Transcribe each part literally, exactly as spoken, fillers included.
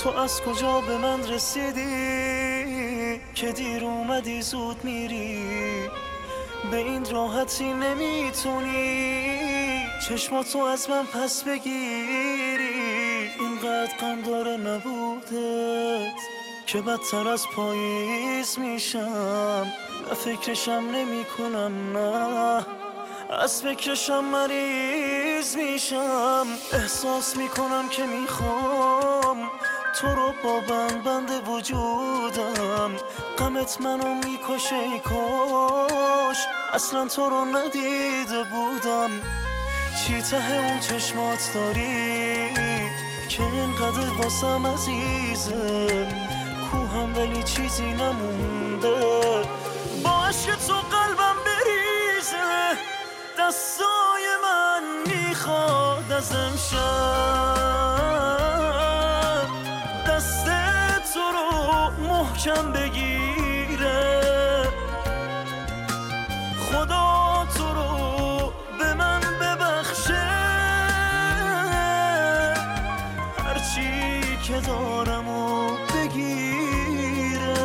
تو از کجا به من رسیدی که دیر اومدی زود میری؟ به این راحتی نمیتونی چشماتو از من پس بگیری. اینقدر غم داره نبودت که بدتر از پاییز میشم. نه فکرشم نمی کنم، نه از فکرشم مریض میشم. احساس میکنم که میخوام تو رو با بند بند وجودم. غمت منو میکشه، ای کاش اصلا تو رو ندیده بودم. چی ته اون چشمات داری که اینقدر واسم عزیزه؟ کوهم ولی چیزی نمونده با عشق تو قلبم بریزه. دستای من میخواد از امشب دست تو رو محکم بگیره. خدا تو رو به من ببخشه، هرچی که دارم و بگیره.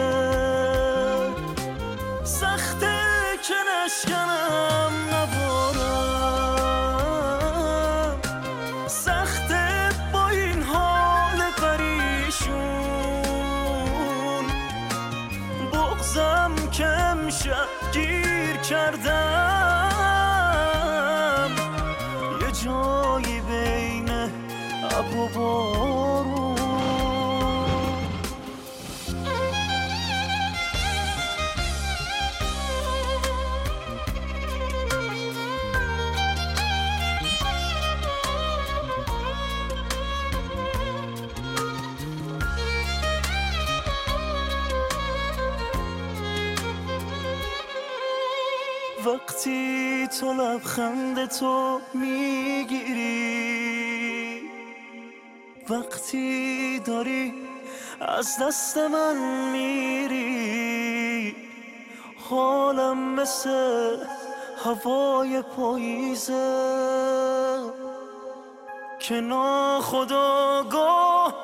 سخته که نشکنم نبارم، سخته با این حال پریشون. بغضم که امشب گیر کردم یه جایی بین ابر و بارون. وقتی تو لبخند تو میگیری، وقتی داری از دست من میری، حالم مثل هوای پاییزه که ناخودآگاه